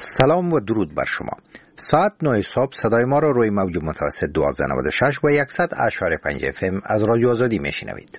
سلام و درود بر شما. ساعت 9 صبح صدای ما را روی موج متوسط 1296 و 100.5 FM از رادیو آزادی میشنوید.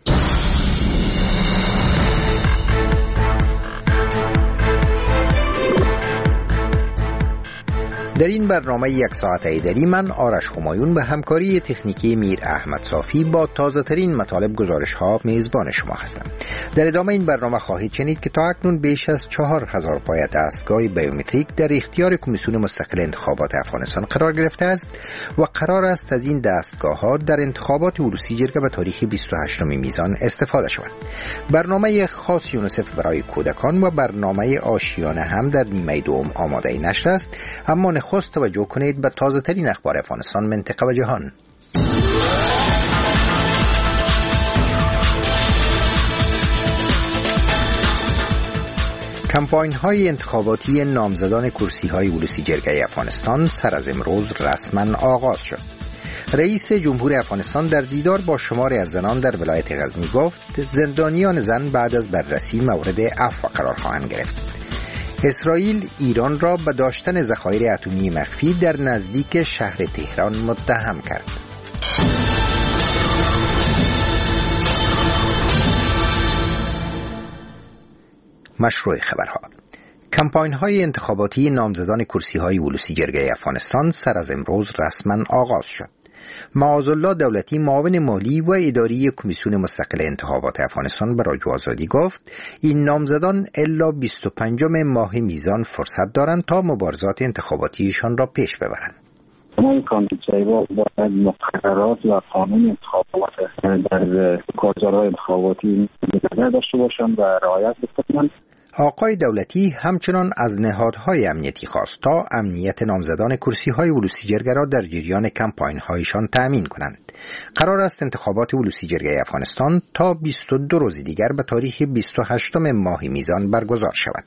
در این برنامه یک ساعت ایدری من آرش همایون به همکاری تکنیکی میر احمد صافی با تازه ترین مطالب گزارش ها میزبان شما هستم. در ادامه این برنامه خواهید شنید که تا اکنون بیش از 4000 پای دستگاه بیومتریک در اختیار کمیسیون مستقل انتخابات افغانستان قرار گرفته است و قرار است از این دستگاه ها در انتخابات عروسی جرگه به تاریخ 28 میزان استفاده شود. برنامه خاص یونیسف برای کودکان و برنامه آشیانه هم در نیمه دوم آماده نشر است، اما نخست توجه کنید به تازه ترین اخبار افغانستان، منطقه و جهان. کمپاین های انتخاباتی نامزدان کرسی های عروسی جرگه افغانستان سر از امروز رسما آغاز شد. رئیس جمهور افغانستان در دیدار با شماری از زنان در ولایت غزنی گفت زندانیان زن بعد از بررسی مورد عفو قرار خواهند گرفت. اسرائیل ایران را به داشتن ذخایر اتمی مخفی در نزدیک شهر تهران متهم کرد. مشروع خبرها. کمپاین های انتخاباتی نامزدان کرسی های عروسی جرگه افغانستان سر از امروز رسما آغاز شد. معاذالله دولتی معاون مالی و اداری کمیسیون مستقل انتخابات افغانستان به رادیو آزادی گفت این نامزدان الا 25 ماه میزان فرصت دارند تا مبارزات انتخاباتیشان را پیش ببرند. تمام کاندیداها باید مقررات و قانون انتخابات در کارزارهای انتخاباتی نظر داشته باشند و رعایت بکنند. آقای دولتی همچنان از نهادهای امنیتی خواست تا امنیت نامزدان کرسی‌های عروسی جرگه را در جریان کمپاین‌هایشان تأمین کنند. قرار است انتخابات عروسی جرگه افغانستان تا 22 روز دیگر به تاریخ 28 ماه میزان برگزار شود.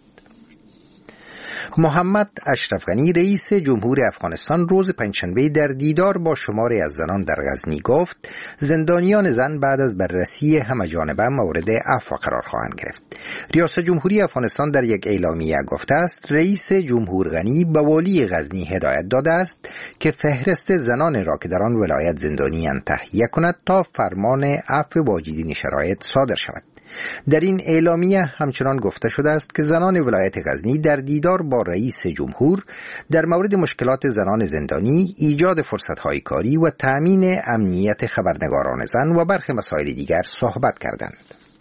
محمد اشرف غنی رئیس جمهور افغانستان روز پنجشنبه در دیدار با شماری از زنان در غزنی گفت زندانیان زن بعد از بررسی همه‌جانبه مورد عفو قرار خواهند گرفت. ریاست جمهوری افغانستان در یک اعلامیه گفته است رئیس جمهور غنی به والی غزنی هدایت داده است که فهرست زنان را که در آن ولایت زندانی‌اند تهیه کند تا فرمان عفو واجدین شرایط صادر شود. در این اعلامیه همچنان گفته شده است که زنان ولایت غزنی در دیدار با رئیس جمهور در مورد مشکلات زنان زندانی، ایجاد فرصت‌های کاری و تأمین امنیت خبرنگاران زن و برخی مسائل دیگر صحبت کردند.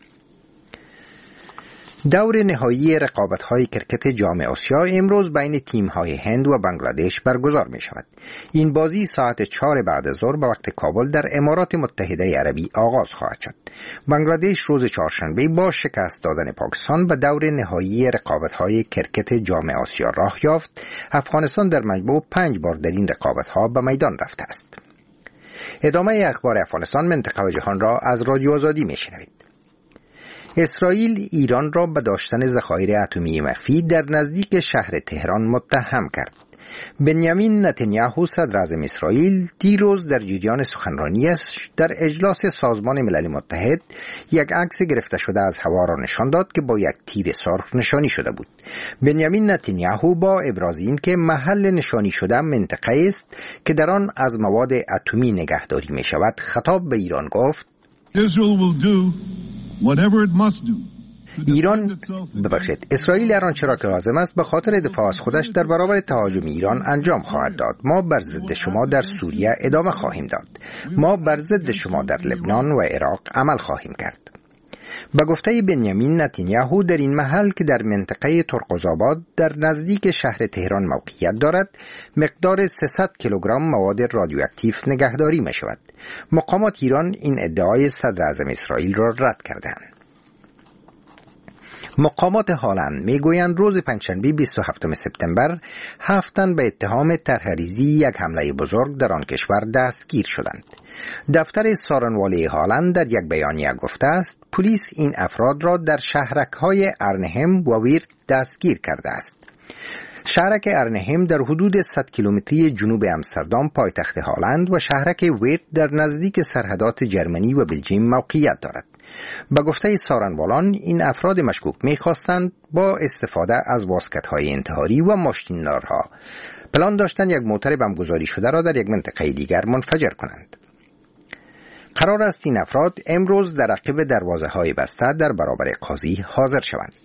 دور نهایی رقابت‌های کرکت جام آسیا امروز بین تیم‌های هند و بنگلادش برگزار می‌شود. این بازی ساعت 4 بعد از ظهر به وقت کابل در امارات متحده عربی آغاز خواهد شد. بنگلادش روز چهارشنبه با شکست دادن پاکستان به دور نهایی رقابت‌های کرکت جام آسیا راه یافت. افغانستان در مجموع 5 بار در این رقابت‌ها به میدان رفته است. ادامه اخبار افغانستان، منطقه و جهان را از رادیو آزادی می‌شنوید. اسرائیل ایران را به داشتن ذخایر اتمی مخفی در نزدیک شهر تهران متهم کرد. بنیامین نتانیاهو صدر اعظم اسرائیل دیروز در جریان سخنرانیش در اجلاس سازمان ملل متحد یک عکس گرفته شده از هوا را نشان داد که با یک تیر سرخ نشانی شده بود. بنیامین نتانیاهو با ابراز این که محل نشانی شده منطقه است که در آن از مواد اتمی نگهداری می شود خطاب به ایران گفت اسرائیل هر آنچه را که لازم است به خاطر دفاع از خودش در برابر تهاجم ایران انجام خواهد داد. ما بر ضد شما در سوریه ادامه خواهیم داد. ما بر ضد شما در لبنان و عراق عمل خواهیم کرد. به گفته بنیامین نتانیاهو در این محل که در منطقه ترقزآباد در نزدیک شهر تهران موقعیت دارد مقدار 300 کیلوگرم مواد رادیواکتیو نگهداری می شود. مقامات ایران این ادعای صدر اعظم اسرائیل را رد کردند. مقامات هلند میگویند روز پنجشنبه 27 سپتامبر 7 تن به اتهام طرح‌ریزی یک حمله بزرگ در آن کشور دستگیر شدند. دفتر سارنوالی هلند در یک بیانیه گفته است پلیس این افراد را در شهرک‌های ارنهم و ویرت دستگیر کرده است. شهرک ارنهم در حدود 100 کیلومتری جنوب امستردام پایتخت هالند و شهرک ویت در نزدیک سرحدات جرمنی و بلژیم موقعیت دارد. به گفته سارنوالان این افراد مشکوک می‌خواستند با استفاده از واسکت‌های انتحاری و ماشین‌نارها پلان داشتند یک موتر بمبگذاری شده را در یک منطقه دیگر منفجر کنند. قرار است این افراد امروز در عقب دروازه‌های بسته در برابر قاضی حاضر شوند.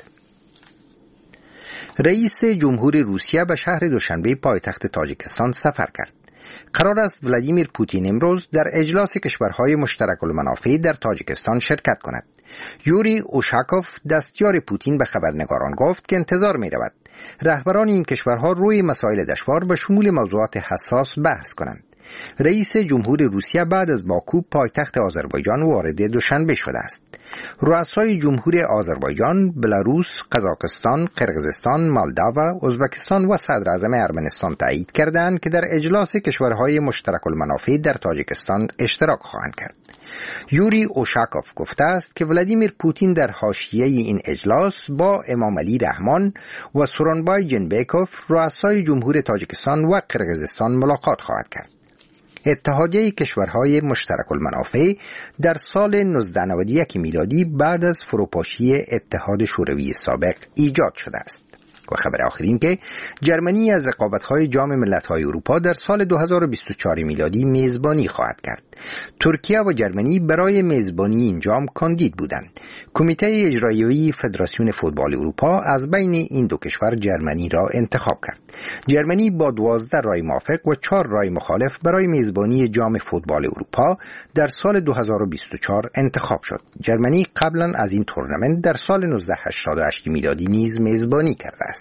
رئیس جمهور روسیه به شهر دوشنبه پایتخت تاجیکستان سفر کرد. قرار است ولادیمیر پوتین امروز در اجلاس کشورهای مشترک المنافع در تاجیکستان شرکت کند. یوری اوشاکوف دستیار پوتین به خبرنگاران گفت که انتظار می رود رهبران این کشورها روی مسائل دشوار به شمول موضوعات حساس بحث کنند. رئیس جمهور روسیه بعد از باکو پایتخت آذربایجان وارد دوشنبه شده است. رؤسای جمهور آذربایجان، بلاروس، قزاقستان، قرقیزستان، مالداوا، ازبکستان و صدر اعظم ارمنستان تایید کردند که در اجلاس کشورهای مشترک المنافع در تاجیکستان اشتراک خواهند کرد. یوری اوشاکوف گفته است که ولادیمیر پوتین در حاشیه این اجلاس با امام علی رحمان و سورونبای جنبیکوف رؤسای جمهور تاجیکستان و قرقیزستان ملاقات خواهد کرد. اتحادیه کشورهای مشترک المنافع در سال 1991 میلادی بعد از فروپاشی اتحاد شوروی سابق ایجاد شده است. و خبر آخرین که جرمنی از رقابت‌های جام ملت‌های اروپا در سال 2024 میلادی میزبانی خواهد کرد. ترکیه و جرمنی برای میزبانی این جام کاندید بودند. کمیته اجرایی فدراسیون فوتبال اروپا از بین این دو کشور جرمنی را انتخاب کرد. جرمنی با 12 رای موافق و 4 رای مخالف برای میزبانی جام فوتبال اروپا در سال 2024 انتخاب شد. جرمنی قبلا از این تورنمنت در سال 1988 میلادی نیز میزبانی کرده است.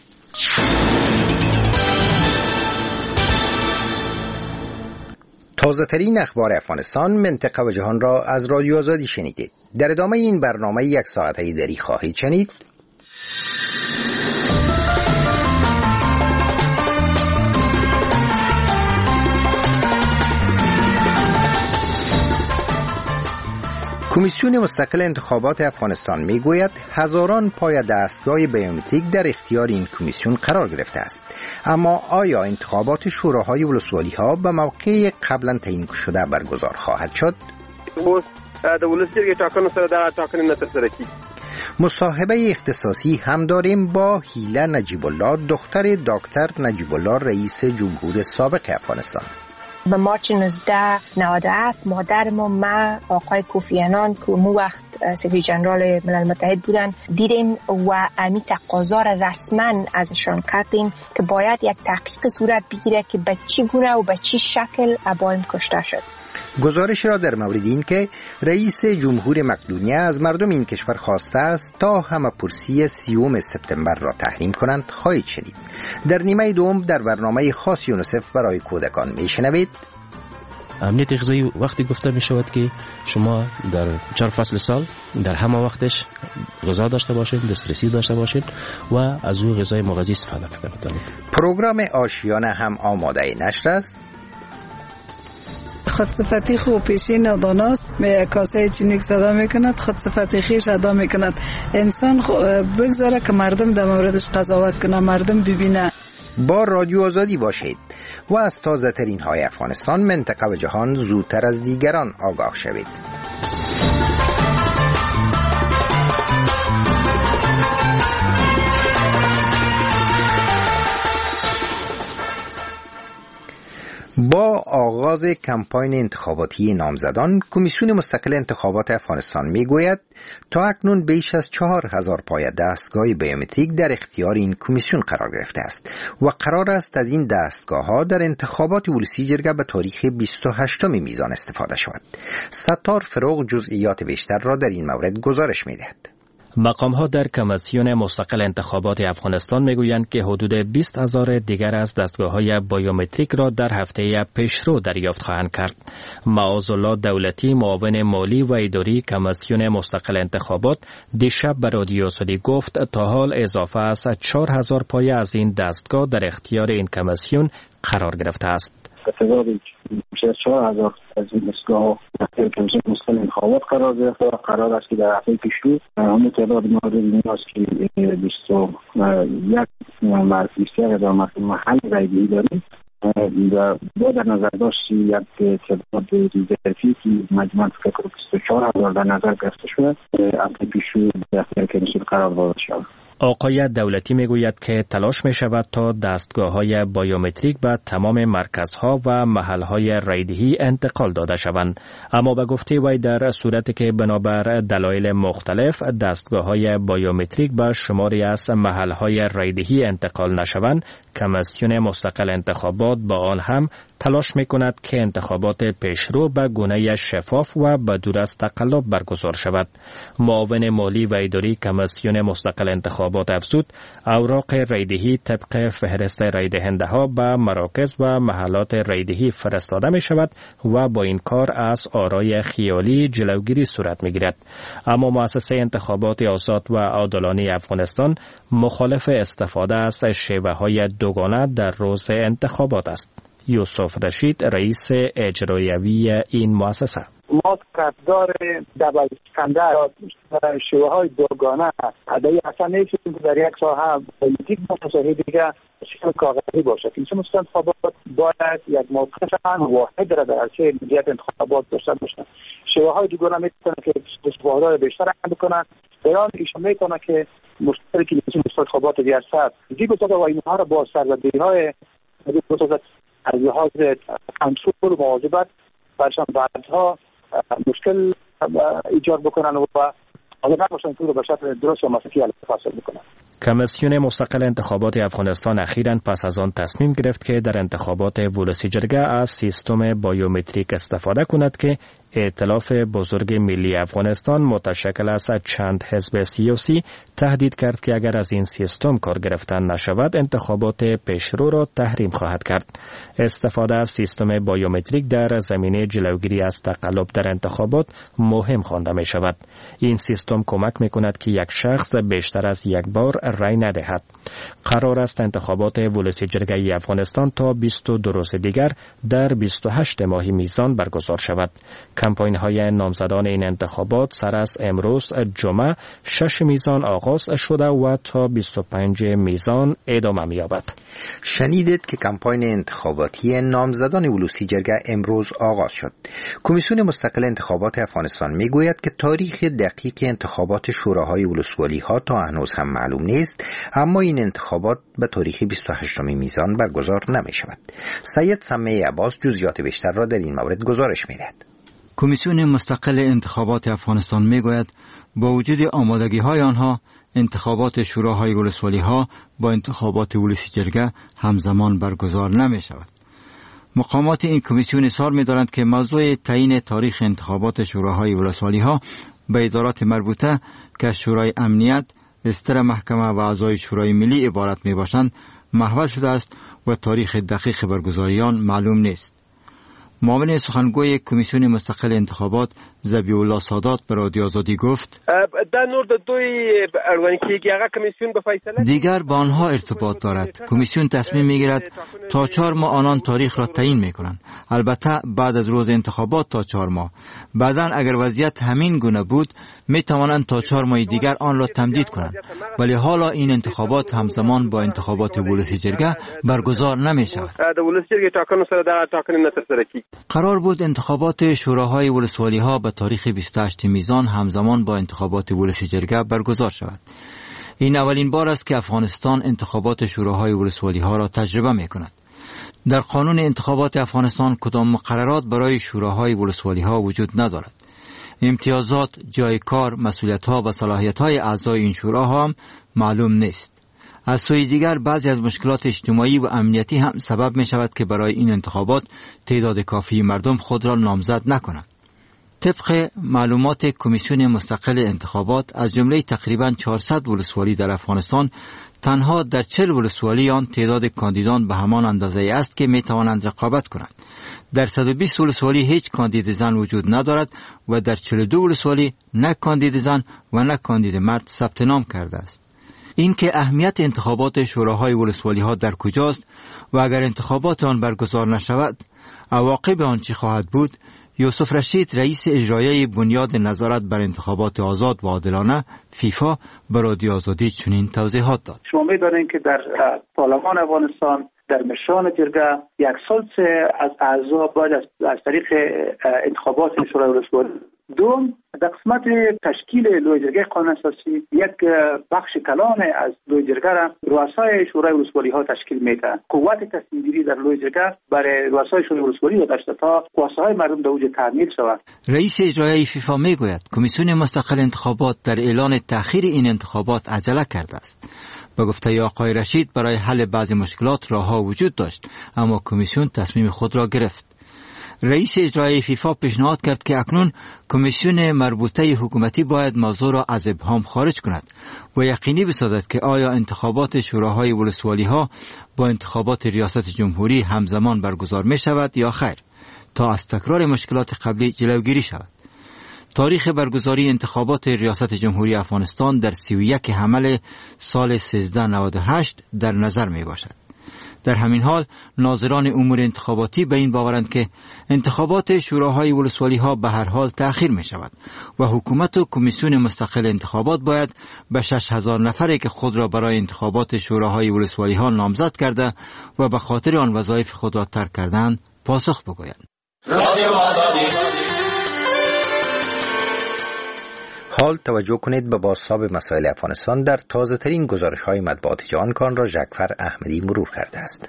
تازه ترین اخبار افغانستان، منطقه و جهان را از رادیو آزادی شنیدید. در ادامه این برنامه 1 ساعته دری خواهید شنید. کمیسیون مستقل انتخابات افغانستان میگوید هزاران پای دستگاه بیومتریک در اختیار این کمیسیون قرار گرفته است. اما آیا انتخابات شوراهای ولسوالی‌ها به موقع قبلا تعیین شده برگزار خواهد شد؟ مصاحبه اختصاصی هم داریم با هیله نجیب الله، دختر دکتر نجیب الله رئیس جمهور سابق افغانستان. به مارچ 1997 مادر ما آقای کوفی عنان که مو وقت سکرتری ژنرال ملل متحد بودن دیدیم و امی تقاضا را رسما ازشان کردیم که باید یک تحقیق صورت بگیره که به چی گونه و به چی شکل ابایم کشته شد. گزارش را در مورد این که رئیس جمهور مقدونیه از مردم این کشور خواسته است تا همه‌پرسی 30 سپتامبر را تحریم کنند خواهید شنید. در نیمه دوم در برنامه خاص یونیسف برای کودکان میشنوید. امنیت غذایی وقتی گفته می شود که شما در 4 فصل سال در همه وقتش غذا داشته باشید، دسترسی داشته باشید و از او غذای مغذی استفاده کنید. پروگرام آشیانه هم آماده نشر است. خودصفتی خوب پیشی ندانست به کاسه چینیک صدا میکند، خودصفتی خیش ادا میکند. انسان بگذاره که مردم در موردش قضاوت کنه، مردم ببینه. با رادیو آزادی باشید و از تازه ترین های افغانستان، منطقه و جهان زودتر از دیگران آگاه شوید. با آغاز کمپاین انتخاباتی نامزدان، کمیسیون مستقل انتخابات افغانستان میگوید تا اکنون بیش از 4000 پای دستگاه بیومتریک در اختیار این کمیسیون قرار گرفته است و قرار است از این دستگاه‌ها در انتخابات ولسی جرگه به تاریخ 28 میزان استفاده شود. ستار فروغ جزئیات بیشتر را در این مورد گزارش می‌دهد. مقام‌ها در کمیسیون مستقل انتخابات افغانستان میگویند که حدود 20,000 دیگر از دستگاه‌های بیومتریک را در هفته پیشرو دریافت خواهند کرد. معاذالله دولتی، معاون مالی و اداری کمیسیون مستقل انتخابات، دیشب به رادیو آزادی گفت تا حال اضافه از 4000 پایه از این دستگاه در اختیار این کمیسیون قرار گرفته است. تعداد بیش از 4000 از این دستگاه در کمیسیون مستقل انتخابات قرار گرفته و قرار است که در هفته پیشرو همون تعداد مورد این است که 21,000 محل رایدهی داریم و با در نظر داشت یک تعداد ریزرفی که مجموعاً فکر کنم 24,000 در نظر گرفته شده هفته پیشرو در کمیسیون قرار داده شد. آقای دولتی میگوید که تلاش می شود تا دستگاه‌های بایومتریک به تمام مرکزها و محل‌های رایدهی انتقال داده شوند، اما به گفته وی در صورتی که بنابر دلایل مختلف دستگاه‌های بایومتریک به شماری از محل‌های رایدهی انتقال نشوند، کمیسیون مستقل انتخابات با آن هم تلاش می‌کند که انتخابات پیشرو به گونه شفاف و بدون از تقلب برگزار شود. معاون مالی و اداری کمیسیون مستقل انتخابات افزود اوراق رایدهی طبق فهرست رایدهنده‌ها به مراکز و محلات رایدهی فرستاده می شود و با این کار از آرای خیالی جلوگیری صورت می گیرد. اما مؤسسه انتخابات آزاد و عادلانه افغانستان مخالف استفاده از شیوه‌های دوگانه در روز انتخابات است. یوسف رشید رئیس اجرایی این مؤسسه: ما طرفدار دبل‌ستاندر شیوه های دوگانه اصلا نیستیم که در یک ساحه پلیتیک و ساحه دیگه شیوه کاغذی باشد. این مستند انتخابات باید یک موقف واحد را در عرصه مدیریت انتخابات داشته باشند. شیوه های دوگانه میتونه که استفاده بیشتر بکنند، بیان ایشون میکنه که مشترکی این انتخابات بیارسد دیگه بسازه و اینها را با سرزدهی‌های بسازد از لحاظ کنترل و مواظبت برشان بعدها مشکل ایجاد بکنن و حاضر نباشن که رو به شکل درست و مسلکی حاصل بکنن. کمیسیون مستقل انتخابات افغانستان اخیراً پس از آن تصمیم گرفت که در انتخابات ولسی جرگه از سیستم بایومتریک استفاده کند که ائتلاف بزرگ ملی افغانستان متشکل از چند حزب سیاسی تهدید کرد که اگر از این سیستم کار گرفتن نشود انتخابات پیشرو را تحریم خواهد کرد. استفاده از سیستم بایومتریک در زمینه جلوگیری از تقلب در انتخابات مهم خوانده می شود. این سیستم کمک می کند که یک شخص بیشتر از یک بار رای ندهد. قرار است انتخابات ولسی جرگه افغانستان تا 22 روز دیگر در 28 ماه میزان برگزار شود. کمپاین های نامزدان این انتخابات سر از امروز جمعه 6 میزان آغاز شده و تا 25 میزان ادامه می‌یابد. شنیدید که کمپاین انتخاباتی نامزدان ولسی جرگه امروز آغاز شد. کمیسیون مستقل انتخابات افغانستان میگوید که تاریخ دقیق انتخابات شوراهای ولسوالی ها تا هنوز هم معلوم نیست، اما این انتخابات به تاریخ 28 میزان برگزار نمی شود. سید سمیع عباس جزئیات بیشتر را در این مورد گزارش می‌دهد. کمیسیون مستقل انتخابات افغانستان میگوید با وجود آمادگی‌های آنها انتخابات شوراهای ولسوالی ها با انتخابات ولسی جرگه همزمان برگزار نمی شود. مقامات این کمیسیون اصرار می دارند که موضوع تعیین تاریخ انتخابات شوراهای ولسوالی ها به ادارات مربوطه که شورای امنیت، استر محکمه و اعضای شورای ملی عبارت می باشند محول شده است و تاریخ دقیق برگزاری آن معلوم نیست. معاون سخنگوی کمیسیون مستقل انتخابات ذبیح الله سادات به رادیو آزادی گفت دیگر با آنها ارتباط دارد. کمیسیون تصمیم میگیرد تا 4 ماه آنان تاریخ را تعیین میکنند، البته بعد از روز انتخابات تا 4 ماه. بعداً اگر وضعیت همین گونه بود میتوانند تا 4 ماه دیگر آن را تمدید کنند، ولی حالا این انتخابات همزمان با انتخابات ولسی جرگه برگزار نمی شود. قرار بود انتخابات شوراهای ولسوالی ها به تاریخ 28 میزان همزمان با انتخابات ولسی جرگه برگزار شود. این اولین بار است که افغانستان انتخابات شوراهای ولسوالی ها را تجربه می کند. در قانون انتخابات افغانستان کدام مقررات برای شوراهای ولسوالی ها وجود ندارد. امتیازات، جای کار، مسئولیت ها و صلاحیت های اعضای این شوراها هم معلوم نیست. از سوی دیگر بعضی از مشکلات اجتماعی و امنیتی هم سبب می شود که برای این انتخابات تعداد کافی مردم خود را نامزد نکنند. طبق معلومات کمیسیون مستقل انتخابات از جمله تقریباً 400 ولسوالی در افغانستان تنها در 40 ولسوالی آن تعداد کاندیدان به همان اندازه است که می توانند رقابت کنند. در 120 ولسوالی هیچ کاندید زن وجود ندارد و در 42 ولسوالی نه کاندید زن و نه کاندید مرد ثبت نام کرده است. این که اهمیت انتخابات شوراهای ولسوالی ها در کجاست و اگر انتخابات آن برگزار نشود عواقب آن چه خواهد بود؟ یوسف رشید رئیس اجرایی بنیاد نظارت بر انتخابات آزاد و عادلانه فیفا به رادیو آزادی چنین توضیحات داد. شما می‌دانید که در پارلمان افغانستان در مشان جرگه 1 سال از اعضا باید از طریق انتخابات شورای ولسوالی. دوم، در قسمت تشکیل لوی جرگه قانون اساسی یک بخش کلان از لوی جرگه را رؤسای شورای ولسوالی ها تشکیل میده. قوت تصمیم گیری در لوی جرگه برای رؤسای شورای ولسوالی داشته تا خواسته های مردم در اوج تعمیل شود. رئیس اجرایی فیفا میگوید کمیسیون مستقل انتخابات در اعلان تأخیر این انتخابات عجله کرده است. به گفته آقای رشید برای حل بعضی مشکلات راهها وجود داشت، اما کمیسیون تصمیم خود را گرفت. رئیس اجرایی فیفا پیشنهاد کرد که اکنون کمیسیون مربوطه حکومتی باید موضوع را از ابهام خارج کند و یقینی بسازد که آیا انتخابات شوراهای ولسوالی ها با انتخابات ریاست جمهوری همزمان برگزار می شود یا خیر، تا از تکرار مشکلات قبلی جلوگیری شود. تاریخ برگزاری انتخابات ریاست جمهوری افغانستان در 31 حمل سال 1398 در نظر می باشد. در همین حال ناظران امور انتخاباتی به این باورند که انتخابات شوراهای ولسوالی ها به هر حال تأخیر می شود و حکومت و کمیسیون مستقل انتخابات باید به 6000 نفری که خود را برای انتخابات شوراهای ولسوالی ها نامزد کرده و به خاطر آن وظایف خود را ترک کردند پاسخ بگویند. حال توجه کنید به بازتاب مسائل افغانستان در تازه ترین گزارش های مطبوعات جهان کان را ژکفر احمدی مرور کرده است.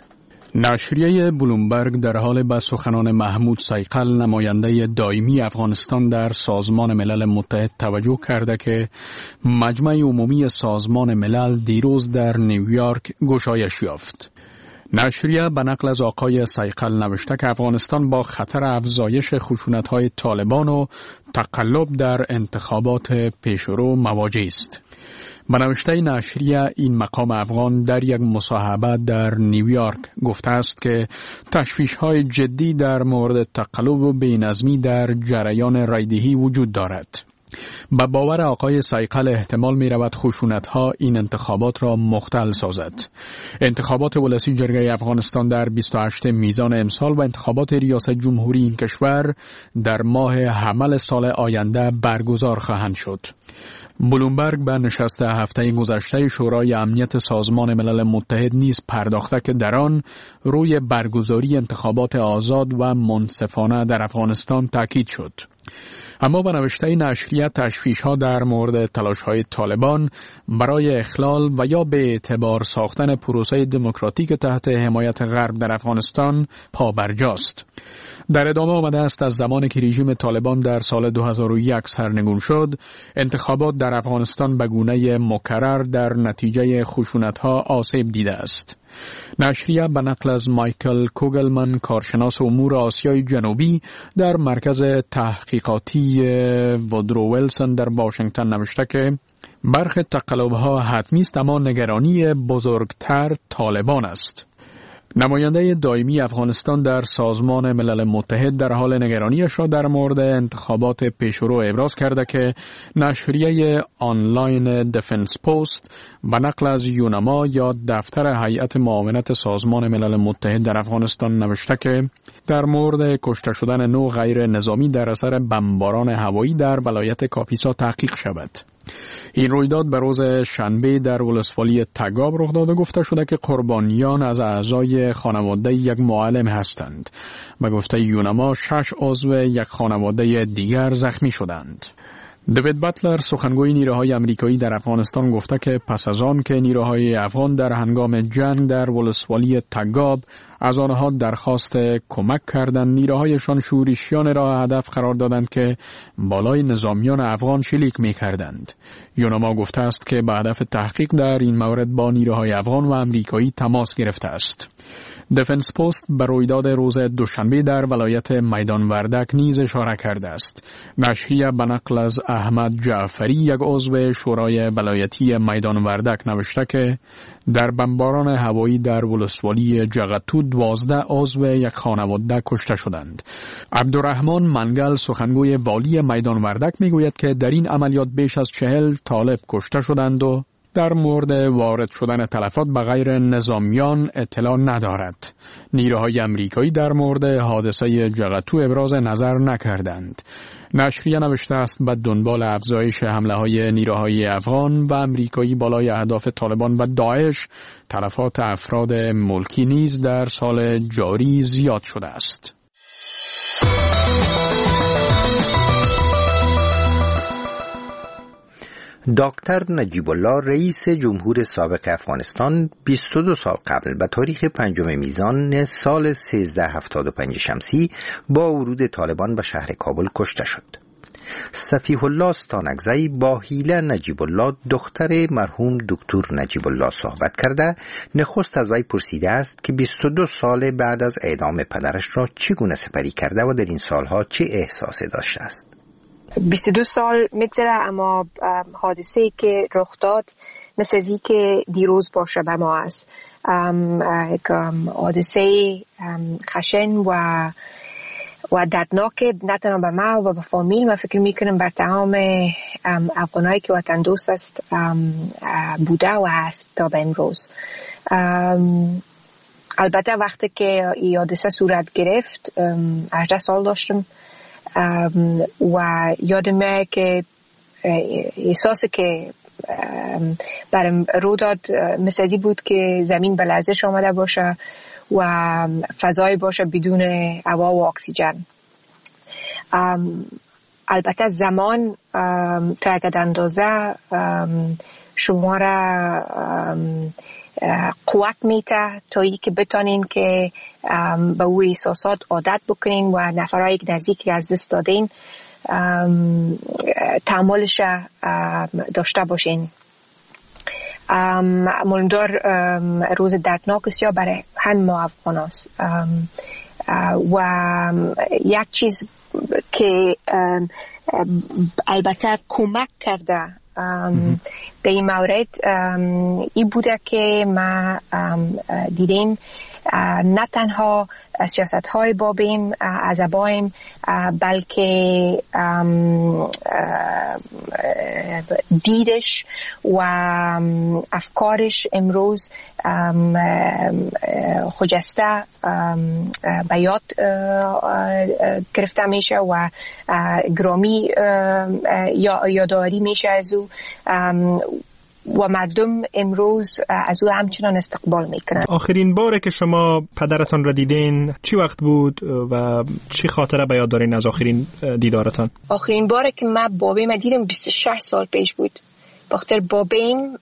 نشریه بلومبرگ در حال به سخنان محمود صیقل نماینده دائمی افغانستان در سازمان ملل متحد توجه کرده که مجمع عمومی سازمان ملل دیروز در نیویورک گشایش یافت. نشریه به نقل از آقای صیقل نوشته که افغانستان با خطر افزایش خشونت‌های طالبان و تقلب در انتخابات پیشرو مواجه است. به نوشته نشریه این مقام افغان در یک مصاحبه در نیویورک گفته است که تشویش‌های جدی در مورد تقلب و بی‌نظمی در جریان رایدهی وجود دارد. به باور آقای صیقل احتمال می رود خشونت‌ها این انتخابات را مختل سازد. انتخابات ولسی جرگه افغانستان در 28 میزان امسال و انتخابات ریاست جمهوری این کشور در ماه حمل سال آینده برگزار خواهند شد. بلومبرگ به نشست هفته گذشته شورای امنیت سازمان ملل متحد نیز پرداخته که در آن روی برگزاری انتخابات آزاد و منصفانه در افغانستان تاکید شد. اما به نوشته نشریه تشویش‌ها در مورد تلاش‌های طالبان برای اخلال و یا به اعتبار ساختن پروسه دموکراتیک تحت حمایت غرب در افغانستان پابرجاست. در ادامه آمده است از زمان که رژیم طالبان در سال 2001 سرنگون شد، انتخابات در افغانستان به گونه مکرر در نتیجه خشونت‌ها آسیب دیده است. نشریه به نقل از مایکل کوگلمن کارشناس امور آسیای جنوبی در مرکز تحقیقاتی وودرو ویلسون در واشنگتن نوشته که برخی تقلب‌ها حتمی است اما نگرانی بزرگتر طالبان است. نماینده دائمی افغانستان در سازمان ملل متحد در حال نگرانیش را در مورد انتخابات پیشرو ابراز کرده که نشریه آنلاین دفنس پست به نقل از یونما یا دفتر هیئت معاونت سازمان ملل متحد در افغانستان نوشته که در مورد کشته شدن 9 غیر نظامی در اثر بمباران هوایی در ولایت کاپیسا تحقیق شود. این رویداد به روز شنبه در ولسوالی تگاب رخ داده. گفته شده که قربانیان از اعضای خانواده یک معلم هستند. به گفته یونما 6 عضو یک خانواده دیگر زخمی شدند. دیوید باتلر سخنگوی نیروهای آمریکایی در افغانستان گفته که پس از آن که نیروهای افغان در هنگام جنگ در ولسوالی تگاب از آنها درخواست کمک کردند، نیروهایشان شورشیان را هدف قرار دادند که بالای نظامیان افغان شلیک می‌کردند. یونما گفته است که به هدف تحقیق در این مورد با نیروهای افغان و آمریکایی تماس گرفته است. دفنس پست به رویداد روز دوشنبه در ولایت میدان وردک نیز اشاره کرده است. نشریه به نقل از احمد جعفری یک عضو شورای ولایتی میدان وردک نوشته که در بمباران هوایی در ولسوالی جغتو 12 عضو یک خانواده کشته شدند. عبدالرحمن منگل سخنگوی والی میدان وردک میگوید که در این عملیات بیش از 40 طالب کشته شدند و در مورد وارد شدن تلفات به غیر نظامیان اطلاع ندارد. نیروهای امریکایی در مورد حادثه جغتو ابراز نظر نکردند. نشریه نوشته است به دنبال افزایش حمله‌های نیروهای افغان و امریکایی بالای اهداف طالبان و داعش، تلفات افراد ملکی نیز در سال جاری زیاد شده است. دکتر نجیب الله رئیس جمهور سابق افغانستان 22 سال قبل به تاریخ 5 میزان سال 1375 شمسی با ورود طالبان به شهر کابل کشته شد. صفیح الله ستانکزی با حیله نجیب الله دختر مرحوم دکتر نجیب الله صحبت کرده نخست از وی پرسیده است که 22 سال بعد از اعدام پدرش را چگونه سپری کرده و در این سالها چه احساسی داشته است. 22 سال میگذره، اما حادثه‌ای که رخ داد مثل از این که دیروز باشه به ما است. یک حادثه خشن و دردناک نه تنها به ما و به فامیل، من فکر میکنم بر تمام افغانایی که وطن دوست است بوده و هست تا به امروز. البته وقتی که این حادثه صورت گرفت 18 سال داشتم و یادمه که احساسی که برم رو داد مثل ازی بود که زمین به لرزش آمده باشه و فضای باشه بدون هوا و اکسیژن. البته زمان تا یک اندازه شما را قوت میته تا ای که بتانین که به او احساسات عادت بکنین و نفرهای نزدیکی از دست دادین تحملش داشته باشین. مولمدار روز دردناک است یا برای همه ما افغان است و یک چیز که البته کمک کرده به این مورد این بوده که ما دیدیم نه تنها سیاست های بابیم عذابایم بلکه دیدش و افکارش امروز خجسته به یاد گرفته میشه و گرامی یادآوری میشه از او و مردم امروز از او همچنان استقبال میکنن. آخرین باره که شما پدرتان را دیدین چی وقت بود و چی خاطره به یاد دارین از آخرین دیدارتان؟ آخرین باره که من بابیم دیدم 26 سال پیش بود. بخاطر بابیم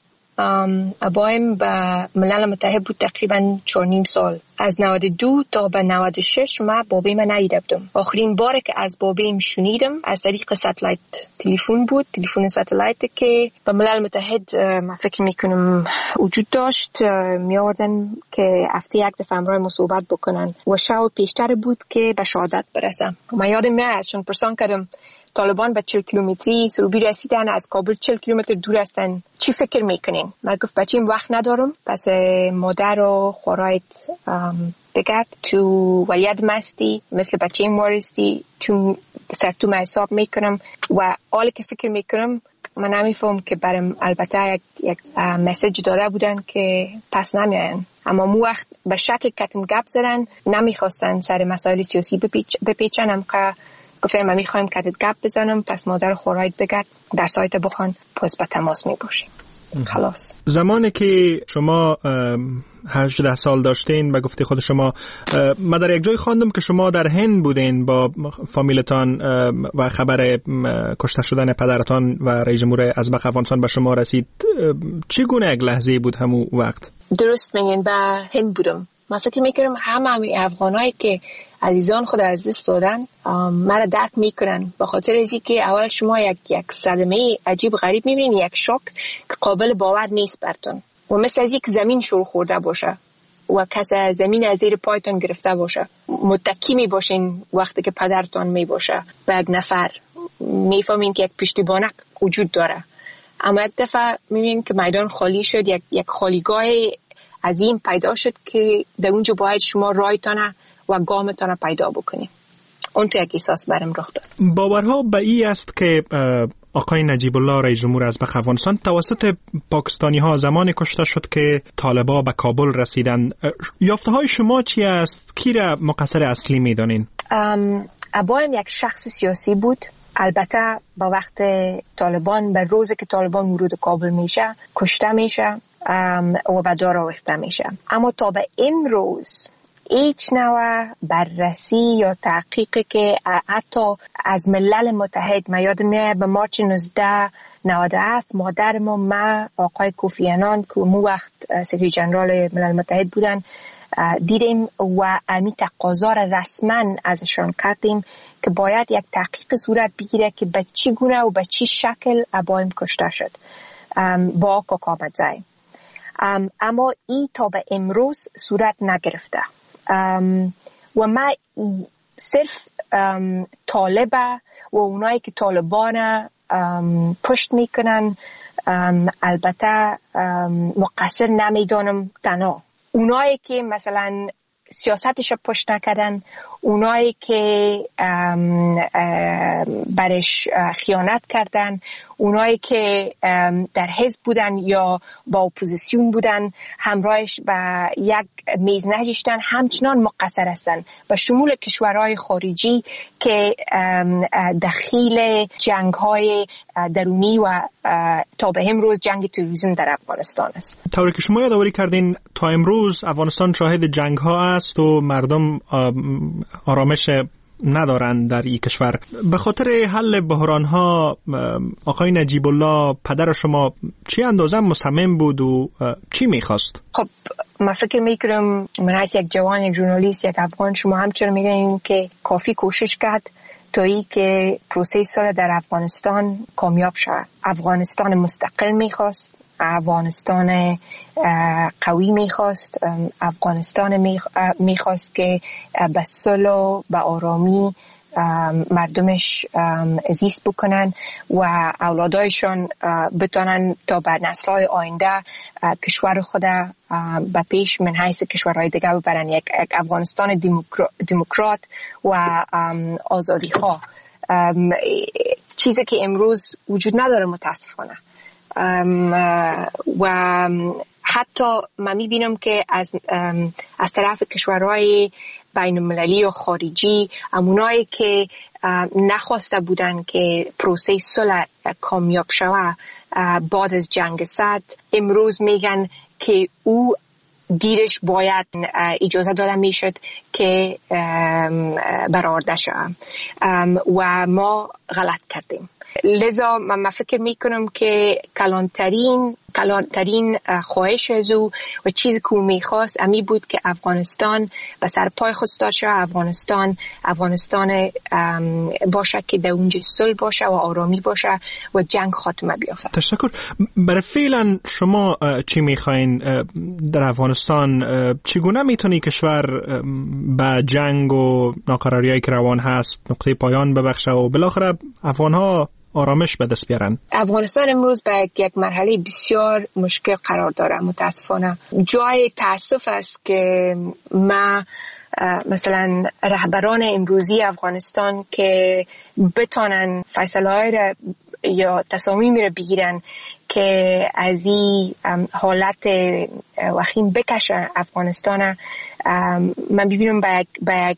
ابایم به ملل متحد بود تقریبا 4.5 سال. از 92 تا به 96 من بابیم ندیده بودم. آخرین باره که از بابیم شنیدم از طریق ساتلایت تلفن بود، تلفن ساتلایت که به ملل متحد من فکر میکنم وجود داشت. میآوردن که هفته یک دفعه همراه ما صحبت بکنن و شب پیشتر بود که به شهادت برسم. من یادم میاد چون پرسان کردم طالبان به 40 کیلومتری سروبی رسیدن، از کابل 40 کیلومتر دور هستن، چی فکر میکنین؟ من گفت بچیم وقت ندارم، پس مادر و خورایت بگرد تو ولیت مستی مثل بچیم وارستی تو سرتو من حساب میکنم و حالی که فکر میکنم من نمیفهم که برام البته یک مسیج داده بودن که پس نمیاین، اما مو وقت به شکل کتم گپ زدن، نمیخواستن سر مسائل سیاسی بپیچن. هم که گفتم ما میخوایم کتت گپ بزنم، پس مادر خورایت بگرد در سایت بخوان، پس به تماس میباشیم. خلاص زمانی که شما 18 سال داشتین و گفته خود شما، من در یک جای خواندم که شما در هند بودین با فامیلتان و خبر کشته شدن پدرتان و رئیس جمهور ازبق افغانستان به شما رسید. چگونه یک لحظه بود همون وقت؟ درست میگین، به هند بودم. من فکر میکردم همه افغانایی که عزیزان خود از دست دادن مرا درک میکنن، به خاطر از اینکه اول شما یک صدمه عجیب غریب میبینین، یک شوک که قابل باور نیست براتون و مثل از یک زمین شور خورده باشه و کس زمین از زیر پایتون گرفته باشه. متکی میباشین وقتی که پدرتان میباشه به یک نفر، میفهمین که یک پشتیبانک وجود داره، اما یک دفعه میبینین که میدان خالی شد، یک خالیگاه عظیم پیدا شد که در اونجا باید شما رایتانه و گامتانه پیدا بکنید. اون تو یک احساس برم رخ داد. باورها به ای است که آقای نجیب الله رئیس جمهور ازبق افغانستان توسط پاکستانی ها زمانی کشته شد که طالبا به کابل رسیدند. یافته های شما چی است؟ کی را مقصر اصلی میدانین؟ ابایم یک شخص سیاسی بود. البته با وقت طالبان، به روزی که طالبان ورود کابل میشه کشته میشه و به دار آویخته میشه. اما تا به امروز هیچ نوع بررسی یا تحقیقی که حتی از ملل متحد، من یادم میاد به مارچ 1997 مادر ما آقای کوفی عنان که مو وقت سکرتری جنرال ملل متحد بودن دیدیم و امی تقاضا را رسما ازشان کردیم که باید یک تحقیق صورت بگیره که به چی گونه و به چی شکل ابایم کشته شد با کاکامدزی. اما این تا به امروز صورت نگرفته و ما صرف طالبه و اونایی که طالبان پشت میکنن البته مقصر نمیدانم. تنها اونایی که مثلا سیاستش پشت نکردن، اونایی که برش خیانت کردن، اونایی که در حزب بودن یا با اپوزیسیون بودن همراهش به یک میز نشستن همچنان مقصر هستند، به شمول کشورهای خارجی که دخیل جنگ‌های درونی و تا به امروز جنگ تروریسم در افغانستان است. طوری که شما یادآوری کردین تا امروز افغانستان شاهد جنگ‌ها است و مردم آرامش ندارند در این کشور. به خاطر حل بحران‌ها آقای نجیب الله پدر شما چی اندازه مصمم بود و چی می‌خواست؟ خب من فکر می‌کنم من از یک جوان، یک ژورنالیست، یک افغان، شما همچنان می‌گین که کافی کوشش کرد تا ای که پروسه صلح در افغانستان کامیاب شود. افغانستان مستقل می‌خواست، افغانستان قوی میخواست، افغانستان میخواست که به صلح و به آرامی مردمش زیست بکنن و اولادایشان بتونن تا به نسل‌های آینده کشور خود به پیش من حیث کشورهای دیگه ببرن. یک افغانستان دموکرات و آزادیخواه، چیزی که امروز وجود نداره متاسفانه. و حتی من میبینم که از طرف کشورهای بین المللی و خارجی همونایی که نخواسته بودن که پروسه صلح کامیاب شود بعد از جنگ سرد امروز میگن که او دیرش باید اجازه داده میشد که برآورده شود و ما غلط کردیم. لذا من فکر میکنم که کلانترین خواهش از او و چیزی که او میخواست امی بود که افغانستان به سر پای خود استاد شه، افغانستان باشه که در اونجا صلح باشه و آرامی باشه و جنگ خاتمه بیافته. تشکر. برای فعلا شما چی میخواین در افغانستان؟ چگونه میتونی کشور به جنگ و ناقراریایی که روان هست نقطه پایان ببخشه و بالاخره افغانها آرامش به دست بیارن؟ افغانستان امروز به یک مرحله بسیار مشکل قرار داره. متاسفانه جای تاسف است که ما مثلا رهبران امروزی افغانستان که بتونن فیصله‌های را یا تصامیمی را بگیرن که از این حالت وخیم بکشن افغانستان، من ببینم به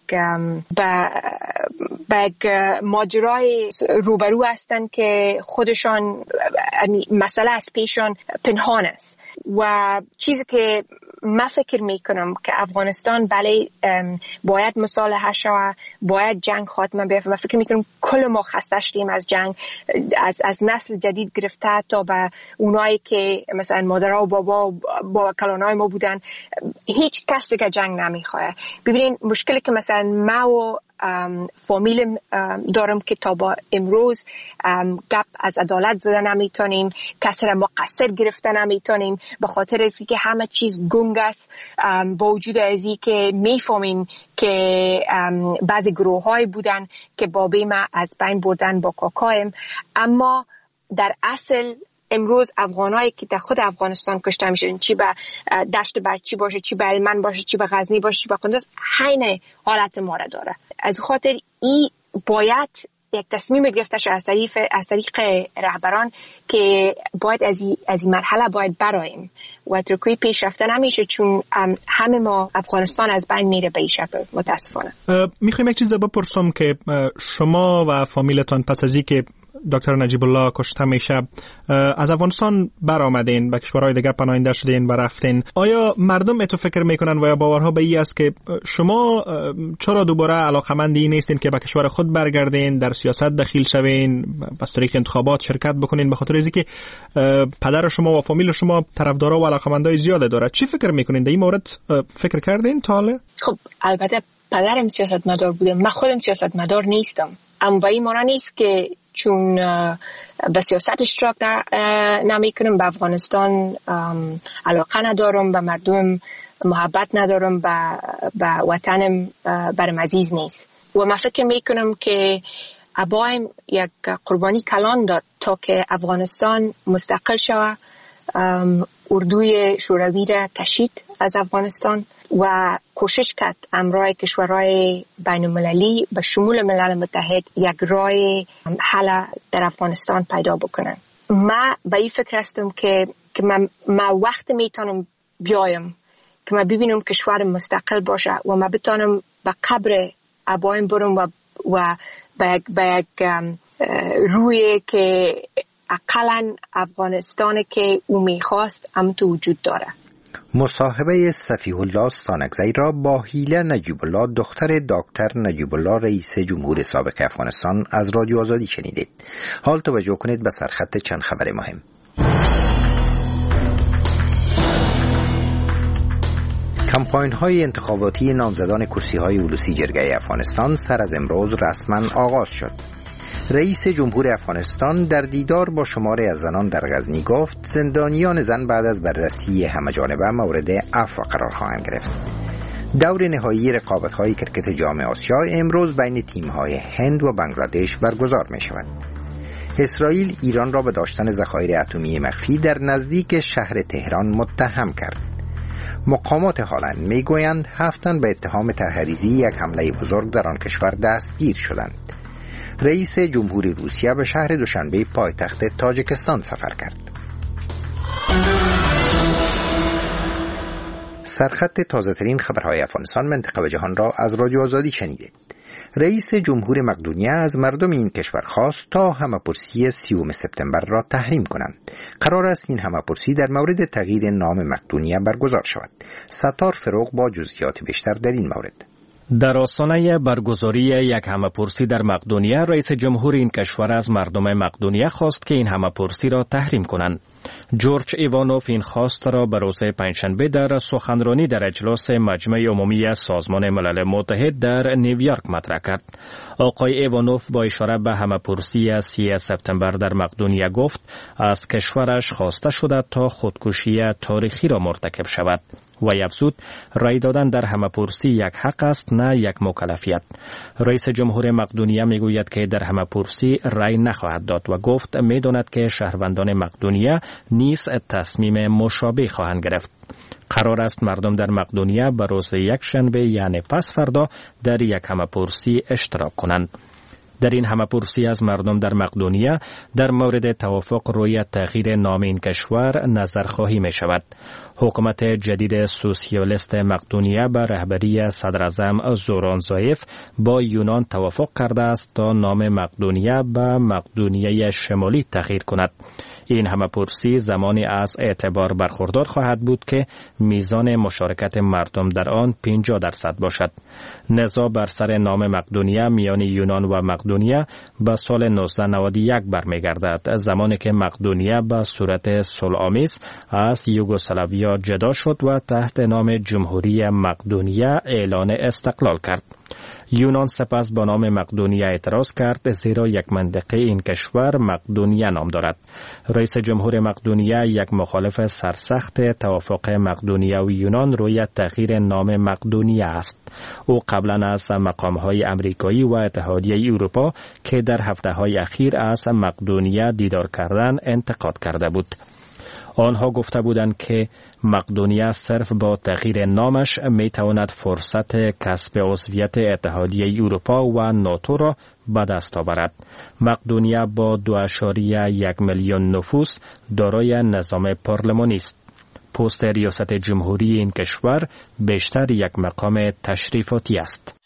یک ماجرای روبرو هستن که خودشان مسئله از پیشان پنهان است و چیزی که من فکر میکنم که افغانستان بله باید مصالحه شود، باید جنگ خاتمه بیافته. من فکر میکنم کل ما خسته شدیم از جنگ، از نسل جدید گرفته تا به اونایی که مثلا مادرها و بابا کلانای ما بودن. هیچ کس دیگه جنگ نمیخواه. ببینین مشکلی که مثلا ما و فامیل دارم که تا با امروز گپ از عدالت زده نمیتونیم، کسی را مقصر گرفته نمیتونیم به خاطر از که همه چیز گنگ است. با وجود از که میفهمیم که بعضی گروه های بودن که بابی ما از بین بردن با کاکایم، اما در اصل امروز افغانایی که در خود افغانستان کشته میشن، چی به دشت برچی باشه، چی به هلمند باشه، چی به غزنی باشه، چی به قندوز، حین حالت ما را داره. از خاطر این باید یک تصمیم گرفتش از طریق رهبران که باید از این مرحله باید برایم و ترکیه پیش رفته نمیشه، چون همه ما افغانستان از بین میره به این شکل متاسفانه. میخوایم یک چیز بپرسم که شما و فامیلتان پس از اینکه دکتر نجیب الله کشته میشه از افغانستان برآمدین، به کشورهای دیگر پناهنده شدین و رفتین. آیا مردم اتو فکر میکنن و یا باورها به این است که شما چرا دوباره علاقمندی نیستین که به کشور خود برگردین، در سیاست دخیل شوین، از طریق انتخابات شرکت بکنین، به خاطر اینکه پدر شما و فامیل شما طرفدارا و علاقمندای زیاده داره؟ چی فکر میکنین در این مورد؟ فکر کردین تا حالا؟ خب البته پدرم سیاستمدار بوده، من خودم سیاستمدار نیستم، اما به این معنی نیست که چون به سیاست اشتراک نمی کنم به افغانستان علاقه ندارم، به مردم محبت ندارم، به وطنم برم عزیز نیست. و من فکر می کنم که ابایم یک قربانی کلان داد تا که افغانستان مستقل شود، اردوی شوروی را کشید از افغانستان و کوشش کرد امرای کشورهای بین المللی به شمول ملل متحد یک راه حل در افغانستان پیدا بکنن. من به این فکر هستم که من وقت میتونم بیایم که من ببینم کشور مستقل باشه و من بتونم به قبر ابایم برم و به یک روی که اقلاً افغانستان که او میخواست هم تو وجود داره. مصاحبه صفیح الله ستانکزی را با هیله نجیب الله دختر دکتر نجیب الله رئیس جمهور سابق افغانستان از رادیو آزادی شنیدید. حال توجه کنید به سرخط چند خبر مهم. کمپاین های انتخاباتی نامزدان کرسی های اولوسی جرگه افغانستان سر از امروز رسما آغاز شد. رئیس جمهور افغانستان در دیدار با شماری از زنان در غزنی گفت زندانیان زن بعد از بررسی همه‌جانبه مورد عفو قرار خواهند گرفت. دور نهایی رقابت‌های کرکت جام آسیا امروز بین تیم‌های هند و بنگلادش برگزار می‌شود. اسرائیل ایران را به داشتن ذخایر اتمی مخفی در نزدیک شهر تهران متهم کرد. مقامات هلند میگویند 7 تن به اتهام طرحریزی یک حمله بزرگ در آن کشور دستگیر شدند. رئیس جمهوری روسیه به شهر دوشنبه پایتخت تاجیکستان سفر کرد. سرخط تازه‌ترین خبرهای افغانستان منطقه و جهان را از رادیو آزادی شنیدید. رئیس جمهور مقدونیه از مردم این کشور خواست تا همه‌پرسی 30 سپتامبر را تحریم کنند. قرار است این همه‌پرسی در مورد تغییر نام مقدونیه برگزار شود. ستار فروغ با جزئیات بیشتر در این مورد. در آستانه برگزاری یک همه‌پرسی در مقدونیه، رئیس جمهور این کشور از مردم مقدونیه خواست که این همه‌پرسی را تحریم کنند. جورج ایوانوف این خواست را به روز پنجشنبه در سخنرانی در اجلاس مجمع عمومی سازمان ملل متحد در نیویورک مطرح کرد. آقای ایوانوف با اشاره به همه‌پرسی 30 سپتامبر در مقدونیه گفت از کشورش خواسته شده تا خودکشی تاریخی را مرتکب شود و افزود رای دادن در همه‌پرسی یک حق است نه یک مکلفیت. رئیس جمهور مقدونیه میگوید که در همه‌پرسی رای نخواهد داد و گفت میداند که شهروندان مقدونیه نیز تصمیم مشابه خواهند گرفت. قرار است مردم در مقدونیه به روز یک شنبه یعنی پس فردا در یک همه‌پرسی اشتراک کنند. در این همه‌پرسی از مردم در مقدونیه در مورد توافق روی تغییر نام این کشور نظرخواهی می شود. حکومت جدید سوسیالیست مقدونیه به رهبری صدراعظم زوران زایف با یونان توافق کرده است تا نام مقدونیه به مقدونیه شمالی تغییر کند. این همه‌پرسی زمانی از اعتبار برخوردار خواهد بود که میزان مشارکت مردم در آن 50% باشد. نزاع بر سر نام مقدونیه میان یونان و مقدونیه به سال 1991 برمیگردد، زمانی که مقدونیه به صورت صلح‌آمیز از یوگسلاویا جدا شد و تحت نام جمهوری مقدونیه اعلان استقلال کرد. یونان سپس با نام مقدونیه اعتراض کرد زیرا یک منطقه این کشور مقدونیه نام دارد. رئیس جمهور مقدونیه یک مخالف سرسخت توافق مقدونیه و یونان روی تغییر نام مقدونیه است. او قبلا از مقام‌های امریکایی و اتحادیه اروپا که در هفته‌های اخیر از مقدونیه دیدار کردن انتقاد کرده بود. آنها گفته بودند که مقدونیه صرف با تغییر نامش می تواند فرصت کسب عضویت اتحادیه اروپا و ناتو را به دست آورد. مقدونیه با 2.1 میلیون نفوس دارای نظام پارلمانی است. پست ریاست جمهوری این کشور بیشتر یک مقام تشریفاتی است.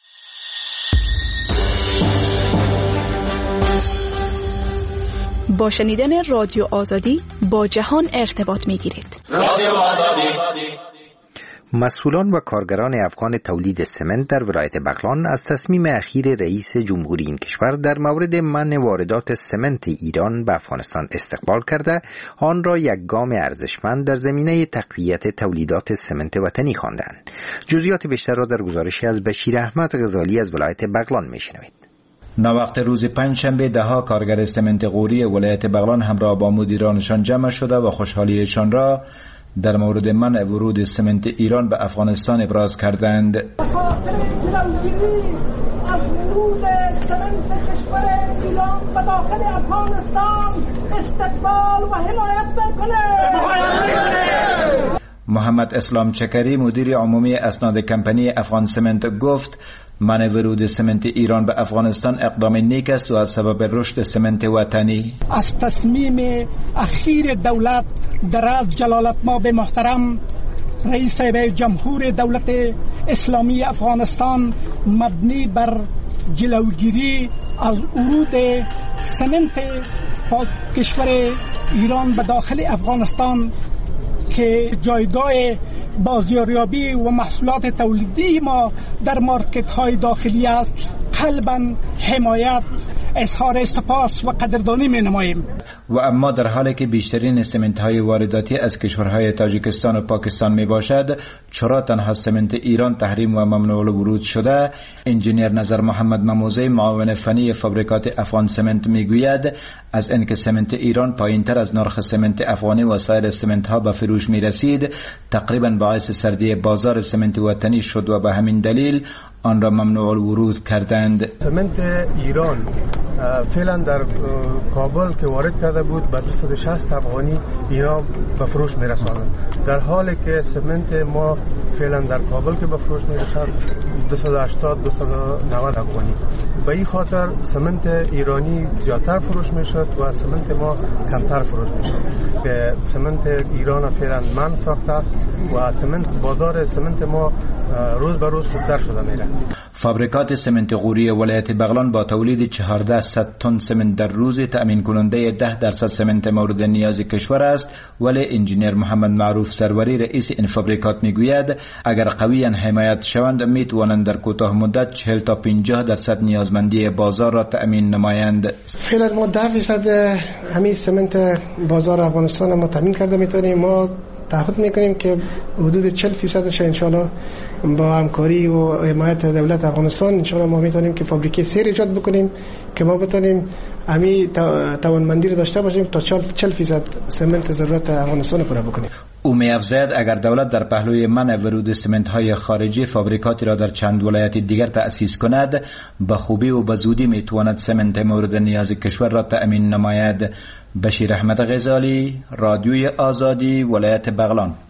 با شنیدن رادیو آزادی با جهان ارتباط می گیرید. رادیو آزادی. مسئولان و کارگران افغان تولید سمنت در ولایت بغلان از تصمیم اخیر رئیس جمهوری این کشور در مورد منع واردات سمنت ایران به افغانستان استقبال کرده آن را یک گام ارزشمند در زمینه تقویت تولیدات سمنت وطنی خواندند. جزئیات بیشتر را در گزارشی از بشیر احمد غزالی از ولایت بغلان میشنوید. ناوقت روز پنجشنبه دهها کارگر سمنت غوری ولایت بغلان همراه با مدیرانشان جمع شده و خوشحالیشان را در مورد منع ورود سمنت ایران به افغانستان ابراز کردند. خاطر جلوگیری از ورود سمنت کشور ایران به داخل افغانستان استقبال و حمایت میکنه. محمد اسلام چکری مدیر عمومی اسناد کمپانی افغان سمنت گفت منع ورود سمنت ایران به افغانستان اقدام نیک است و از سبب رشد سمنت وطنی. از تصمیم اخیر دولت در جلالت مآب محترم رئیس جمهور دولت اسلامی افغانستان مبنی بر جلوگیری از ورود سمنت کشور ایران به داخل افغانستان که جایگاه بازاریابی و محصولات تولیدی ما در مارکت های داخلی است، قلباً حمایت، اظهار سپاس و قدردانی می نماییم. و اما در حالی که بیشترین سمنت های وارداتی از کشورهای تاجیکستان و پاکستان می باشد، چرا تنها سمنت ایران تحریم و ممنوع الورود شده؟ انجینیر نظر محمد مموزی معاون فنی فابریکات افغان سمنت می گوید از اینکه سمنت ایران پایین تر از نرخ سمنت افغانی و سایر سمنت ها به فروش می رسید، تقریبا باعث سردی بازار سمنت وطنی شد و به همین دلیل آن را ممنوع الورود کردند. سمنت ایران فعلا در کابل که وارد کرده بود به 260 افغانی اینا به فروش میرساند، در حالی که سمنت ما فعلا در کابل که به فروش میرسد 280 290 افغانی. به این خاطر سمنت ایرانی زیادتر فروش میشد و سمنت ما کمتر فروش میشد که سمنت ایران فعلا من ساخته و بازار سمنت ما روز به روز خوبتر شده میره. فابریکات سمنت غوری ولایت بغلان با تولید 1400 تن سمنت در روز تأمین کننده 10% سمنت مورد نیاز کشور است، ولی انجینیر محمد معروف سروری رئیس این فابریکات میگوید اگر قویاً حمایت شوند میتوانند در کوتاه مدت 40 تا 50% نیازمندی بازار را تأمین نمایند. فعلا ما 10% همین سمنت بازار افغانستان ما تأمین کرده میتونیم. ما تعهد میکنیم که حدود 40% ان شاء الله با همکاری و حمایت دولت افغانستان ان شاء الله ما میتونیم که فابریکه سیر ایجاد بکنیم که ما بتونیم همین توانمندی رو داشته باشیم تا 40% سمنت ضرورت افغانستان پورا بکنیم. او می‌افزاید اگر دولت در پهلوی منع ورود سمنت های خارجی فابریکاتی را در چند ولایت دیگر تأسیس کند، به خوبی و به زودی میتواند سمنت مورد نیاز کشور را تأمین نماید. بشیر احمد غزالی، رادیوی آزادی، ولایت بغلان.